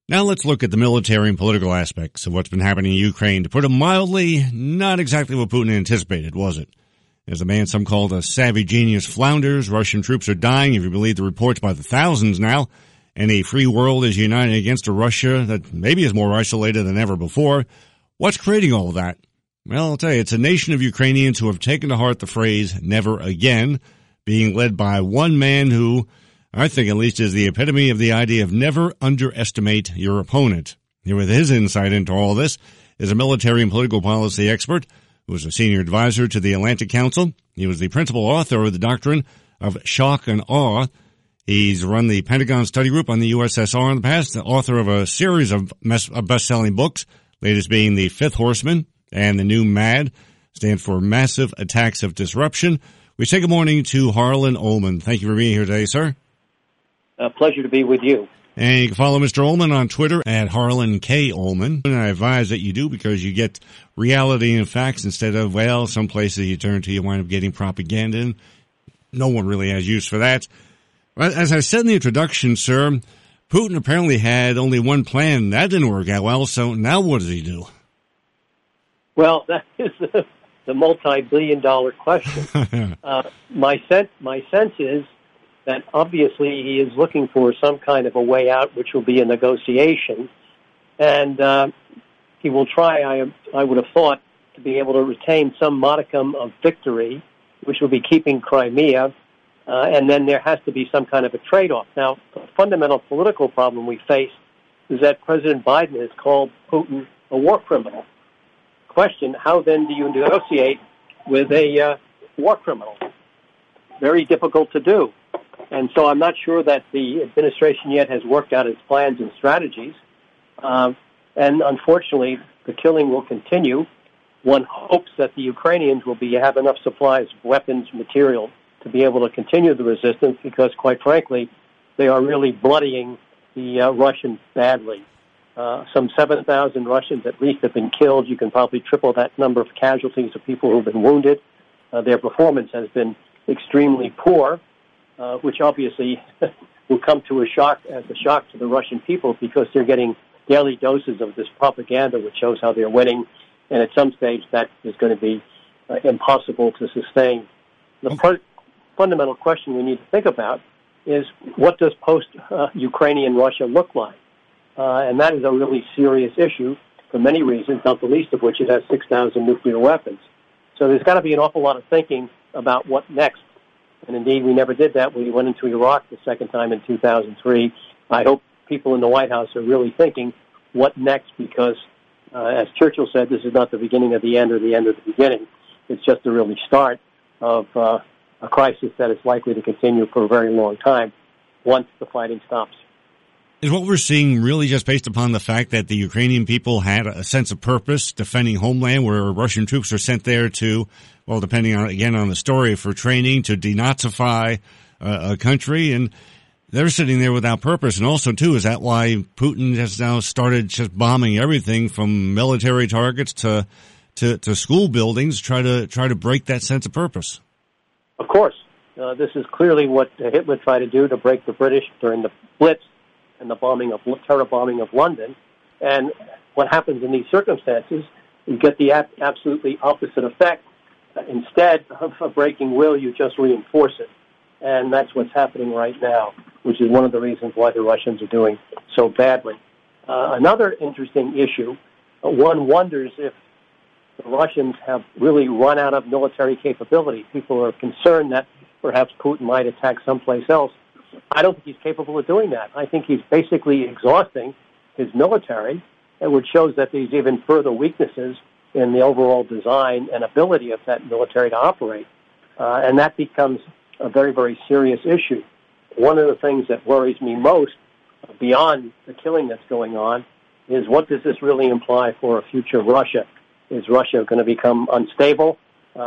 Now let's look at the military and political aspects of what's been happening in Ukraine. To put it mildly, not exactly what Putin anticipated, was it? As a man some called a savvy genius flounders, Russian troops are dying, if you believe the reports, by the thousands now, and a free world is united against a Russia that maybe is more isolated than ever before. What's creating all of that? Well, I'll tell you, it's a nation of Ukrainians who have taken to heart the phrase, never again, being led by one man who, I think at least, is the epitome of the idea of never underestimate your opponent. Here with his insight into all this is a military and political policy expert who was a senior advisor to the Atlantic Council. He was the principal author of the doctrine of shock and awe. He's run the Pentagon Study Group on the USSR in the past, the author of a series of best-selling books, latest being The Fifth Horseman and The New MAD, stands for Massive Attacks of Disruption. We say good morning to Harlan Ullman. Thank you for being here today, sir. A pleasure to be with you. And you can follow Mr. Ullman on Twitter at Harlan K. Ullman. And I advise that you do because you get reality and facts instead of, well, some places you turn to, you wind up getting propaganda. And no one really has use for that. As I said in the introduction, sir, Putin apparently had only one plan. That didn't work out well, so now what does he do? Well, that is the multi-billion-dollar question. My sense is that obviously he is looking for some kind of a way out, which will be a negotiation. And he will try, I would have thought, to be able to retain some modicum of victory, which will be keeping Crimea. And then there has to be some kind of a trade-off. Now, the fundamental political problem we face is that President Biden has called Putin a war criminal. Question, how then do you negotiate with a war criminal? Very difficult to do. And so I'm not sure that the administration yet has worked out its plans and strategies. And unfortunately, the killing will continue. One hopes that the Ukrainians will have enough supplies of weapons, material, to be able to continue the resistance because, quite frankly, they are really bloodying the Russians badly. Some 7,000 Russians at least have been killed. You can probably triple that number of casualties of people who have been wounded. Their performance has been extremely poor. Which obviously will come to as a shock to the Russian people because they're getting daily doses of this propaganda which shows how they're winning, and at some stage that is going to be impossible to sustain. The fundamental question we need to think about is what does post-Ukrainian Russia look like? And that is a really serious issue for many reasons, not the least of which it has 6,000 nuclear weapons. So there's got to be an awful lot of thinking about what next. And indeed, we never did that when we went into Iraq the second time in 2003. I hope people in the White House are really thinking, what next? Because, as Churchill said, this is not the beginning of the end or the end of the beginning. It's just the really start of a crisis that is likely to continue for a very long time once the fighting stops. Is what we're seeing really just based upon the fact that the Ukrainian people had a sense of purpose defending homeland, where Russian troops are sent there to, well, depending on, again, on the story, for training to denazify a country, and they're sitting there without purpose. And also, too, is that why Putin has now started just bombing everything from military targets to school buildings, try to break that sense of purpose? Of course. This is clearly what Hitler tried to do to break the British during the Blitz and the terror bombing of London. And what happens in these circumstances, you get the absolutely opposite effect. Instead of breaking will, you just reinforce it. And that's what's happening right now, which is one of the reasons why the Russians are doing so badly. Another interesting issue, one wonders if the Russians have really run out of military capability. People are concerned that perhaps Putin might attack someplace else. I don't think he's capable of doing that. I think he's basically exhausting his military, which shows that there's even further weaknesses in the overall design and ability of that military to operate. And that becomes a very, very serious issue. One of the things that worries me most, beyond the killing that's going on, is what does this really imply for a future Russia? Is Russia going to become unstable?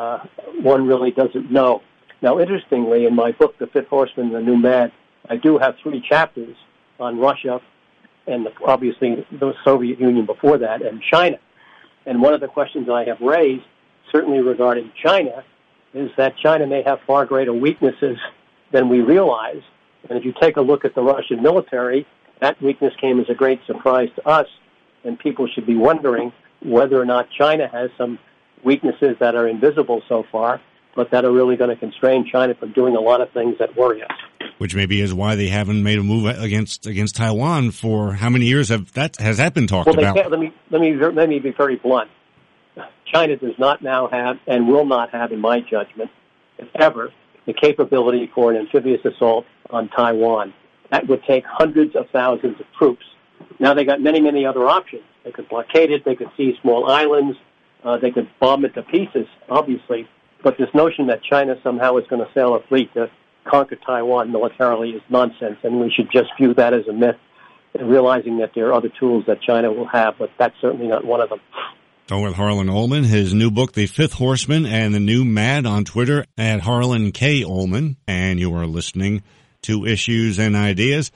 One really doesn't know. Now, interestingly, in my book, The Fifth Horseman, The New MAD, I do have 3 chapters on Russia and obviously the Soviet Union before that and China. And one of the questions I have raised, certainly regarding China, is that China may have far greater weaknesses than we realize. And if you take a look at the Russian military That weakness came as a great surprise to us, and people should be wondering whether or not China has some weaknesses that are invisible so far, but that are really going to constrain China from doing a lot of things that worry us. Which maybe is why they haven't made a move against Taiwan for how many years has that been talked about? Let me be very blunt. China does not now have, and will not have, in my judgment, if ever, the capability for an amphibious assault on Taiwan. That would take hundreds of thousands of troops. Now they got many, many other options. They could blockade it. They could seize small islands. They could bomb it to pieces, obviously. But this notion that China somehow is going to sail a fleet to conquer Taiwan militarily is nonsense, and we should just view that as a myth, and realizing that there are other tools that China will have, but that's certainly not one of them. Talking with Harlan Ullman, his new book, The Fifth Horseman, and the new Mad on Twitter at Harlan K. Ullman, and you are listening to Issues and Ideas.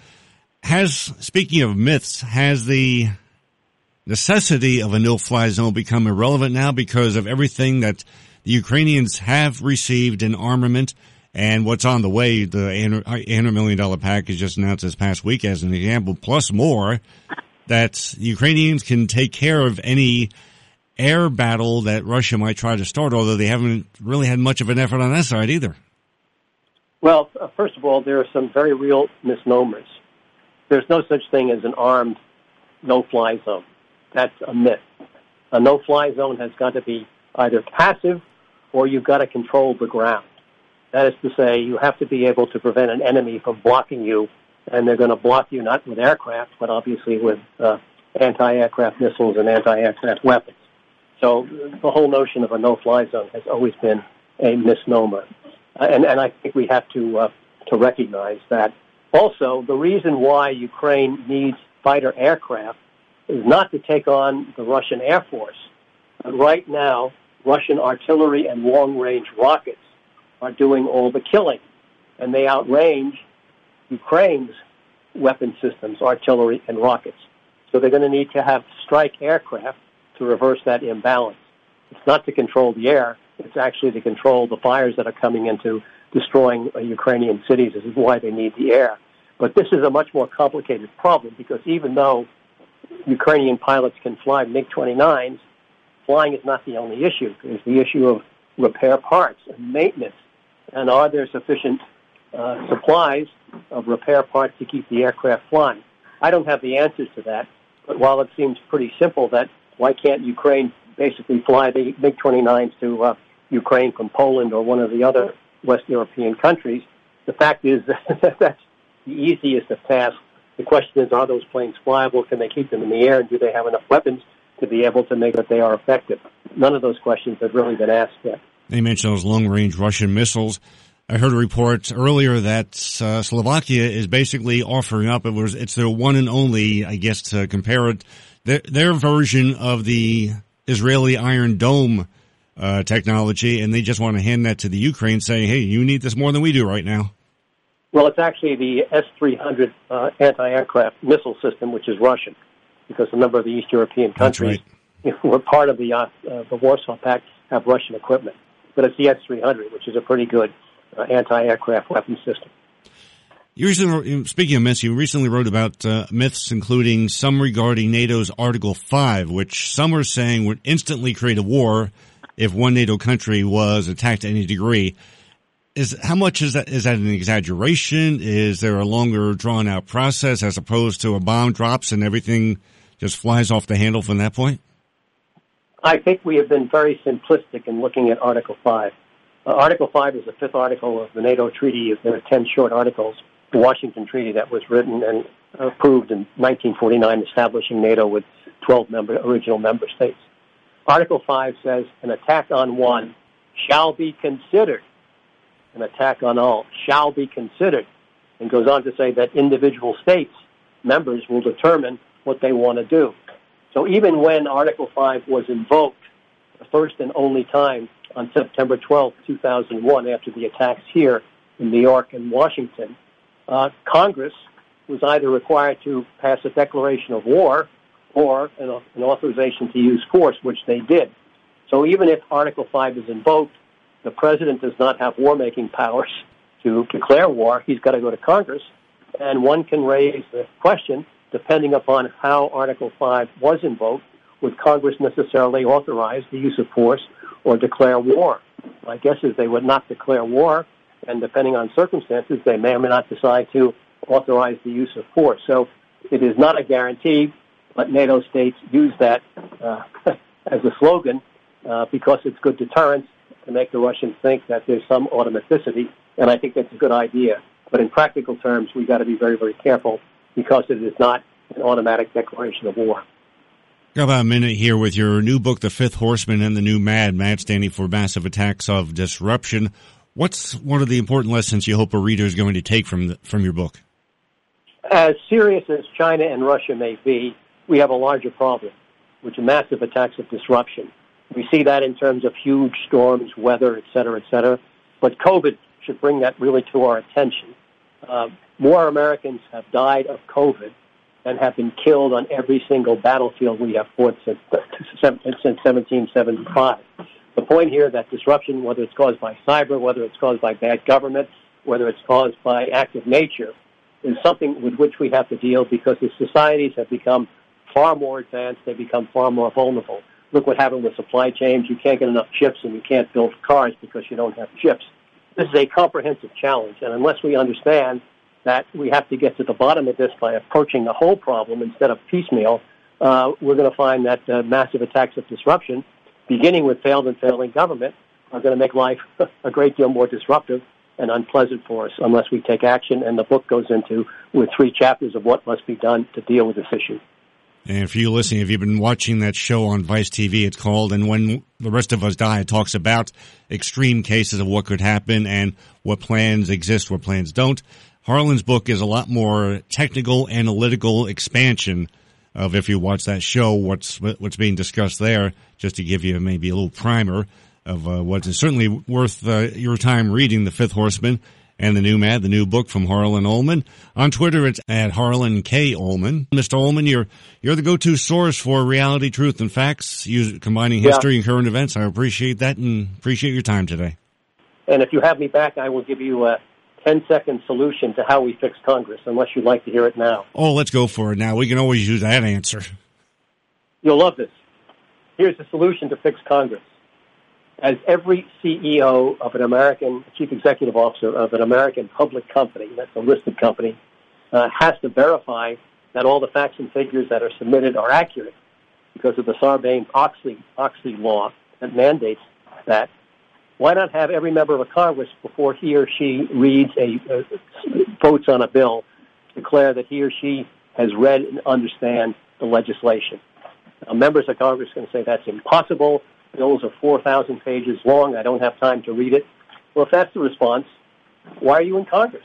Speaking of myths, has the necessity of a no-fly zone become irrelevant now because of everything that the Ukrainians have received in armament and what's on the way? The $800 million package just announced this past week as an example, plus more, that Ukrainians can take care of any air battle that Russia might try to start, although they haven't really had much of an effort on that side either. Well, first of all, there are some very real misnomers. There's no such thing as an armed no-fly zone. That's a myth. A no-fly zone has got to be either passive or you've got to control the ground. That is to say, you have to be able to prevent an enemy from blocking you, and they're going to block you not with aircraft, but obviously with anti-aircraft missiles and anti-aircraft weapons. So the whole notion of a no-fly zone has always been a misnomer. And I think we have to recognize that. Also, the reason why Ukraine needs fighter aircraft is not to take on the Russian Air Force. But right now, Russian artillery and long-range rockets are doing all the killing, and they outrange Ukraine's weapon systems, artillery and rockets. So they're going to need to have strike aircraft to reverse that imbalance. It's not to control the air. It's actually to control the fires that are coming into destroying Ukrainian cities. This is why they need the air. But this is a much more complicated problem because even though Ukrainian pilots can fly MiG-29s, flying is not the only issue. There's the issue of repair parts and maintenance. And are there sufficient supplies of repair parts to keep the aircraft flying? I don't have the answers to that. But while it seems pretty simple that why can't Ukraine basically fly the MiG-29s to Ukraine from Poland or one of the other West European countries, the fact is that that's the easiest of tasks. The question is, are those planes flyable? Can they keep them in the air? And do they have enough weapons to be able to make that they are effective? None of those questions have really been asked yet. They mentioned those long-range Russian missiles. I heard a report earlier that Slovakia is basically offering up, it's their one and only, I guess, to compare it, their version of the Israeli Iron Dome technology, and they just want to hand that to the Ukraine, saying, hey, you need this more than we do right now. Well, it's actually the S-300 anti-aircraft missile system, which is Russian, because a number of the East European countries who were part of the Warsaw Pact have Russian equipment. But it's the S-300, which is a pretty good anti-aircraft weapon system. Speaking of myths, you recently wrote about myths, including some regarding NATO's Article 5, which some are saying would instantly create a war if one NATO country was attacked to any degree. How much is that? Is that an exaggeration? Is there a longer drawn-out process as opposed to a bomb drops and everything just flies off the handle from that point? I think we have been very simplistic in looking at Article 5. Article 5 is the fifth article of the NATO treaty. There are 10 short articles. The Washington Treaty that was written and approved in 1949, establishing NATO with 12 original member states. Article 5 says an attack on one shall be considered. An attack on all shall be considered, and goes on to say that individual states, members, will determine what they want to do. So even when Article 5 was invoked, the first and only time on September 12, 2001, after the attacks here in New York and Washington, Congress was either required to pass a declaration of war or an authorization to use force, which they did. So even if Article 5 is invoked, the president does not have war-making powers to declare war. He's got to go to Congress, And one can raise the question, depending upon how Article 5 was invoked, would Congress necessarily authorize the use of force or declare war? My guess is they would not declare war, and depending on circumstances, they may or may not decide to authorize the use of force. So it is not a guarantee, but NATO states use that as a slogan because it's good deterrence to make the Russians think that there's some automaticity, and I think that's a good idea. But in practical terms, we've got to be very, very careful because it is not an automatic declaration of war. Got about a minute here with your new book, The Fifth Horseman, and the new MAD standing for Massive Attacks of Disruption. What's one of the important lessons you hope a reader is going to take from your book? As serious as China and Russia may be, we have a larger problem, which are massive attacks of disruption. We see that in terms of huge storms, weather, et cetera, but COVID should bring that really to our attention. More Americans have died of COVID and have been killed on every single battlefield we have fought since 1775. The point here that disruption, whether it's caused by cyber, whether it's caused by bad government, whether it's caused by active nature, is something with which we have to deal because the societies have become far more advanced, they become far more vulnerable. Look what happened with supply chains. You can't get enough chips and you can't build cars because you don't have chips. This is a comprehensive challenge, and unless we understand that we have to get to the bottom of this by approaching the whole problem instead of piecemeal, we're going to find that massive attacks of disruption, beginning with failed and failing government, are going to make life a great deal more disruptive and unpleasant for us unless we take action. And the book goes into with 3 chapters of what must be done to deal with this issue. And for you listening, if you've been watching that show on Vice TV, it's called And When the Rest of Us Die. It talks about extreme cases of what could happen and what plans exist, what plans don't. Harlan's book is a lot more technical, analytical expansion of, if you watch that show, what's being discussed there, just to give you maybe a little primer of what is certainly worth your time reading, The Fifth Horseman and the new MAD, the new book from Harlan Ullman. On Twitter, it's at Harlan K. Ullman. Mr. Ullman, you're the go-to source for reality, truth, and facts, combining history and current events. I appreciate that and appreciate your time today. And if you have me back, I will give you a 10-second solution to how we fix Congress, unless you'd like to hear it now. Oh, let's go for it now. We can always use that answer. You'll love this. Here's the solution to fix Congress. As every CEO of an American, chief executive officer of an American public company, that's a listed company, has to verify that all the facts and figures that are submitted are accurate because of the Sarbanes-Oxley law that mandates that. Why not have every member of Congress, before he or she votes on a bill, declare that he or she has read and understand the legislation? Now, members of Congress can say that's impossible. Bills are 4,000 pages long. I don't have time to read it. Well, if that's the response, why are you in Congress?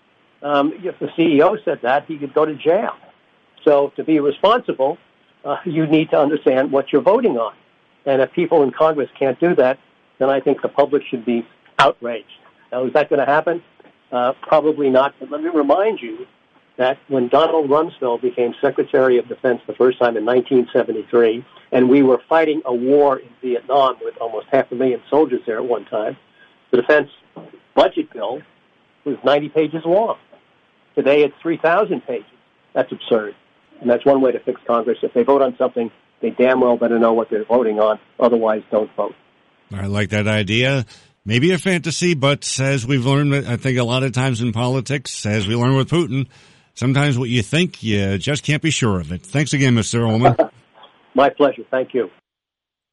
If the CEO said that, he could go to jail. So to be responsible, you need to understand what you're voting on. And if people in Congress can't do that, then I think the public should be outraged. Now, is that going to happen? Probably not. But let me remind you that when Donald Rumsfeld became Secretary of Defense the first time in 1973, and we were fighting a war in Vietnam with almost 500,000 soldiers there at one time, the defense budget bill was 90 pages long. Today it's 3,000 pages. That's absurd. And that's one way to fix Congress. If they vote on something, they damn well better know what they're voting on. Otherwise, don't vote. I like that idea. Maybe a fantasy, but as we've learned, I think a lot of times in politics, as we learn with Putin, sometimes what you think, you just can't be sure of it. Thanks again, Mr. Ullman. My pleasure. Thank you.